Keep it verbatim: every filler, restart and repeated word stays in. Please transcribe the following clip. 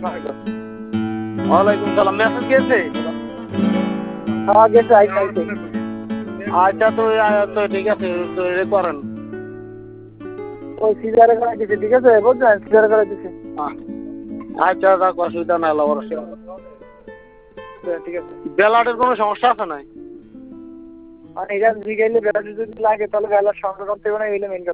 ওয়ালাইকুম সালাম। মেসেজ গেছে? হ্যাঁ গেছে, আইসে আইসে। আচ্ছা তো তো ঠিক আছে, তো এ করেন। ওই সিজারে করে দিছে, ঠিক আছে বুঝছেন, সিজারে করে দিছে। আচ্ছা রাখ, অসুবিধা নাই, আল্লাহ ভরসা। ঠিক আছে। ব্লাডের কোনো সমস্যা আছে নাই? আর এটা জিগাইলে বেলা যদি লাগে তাহলে বেলার সংগ্রহ করতে হবে না, এইলে মেন কথা।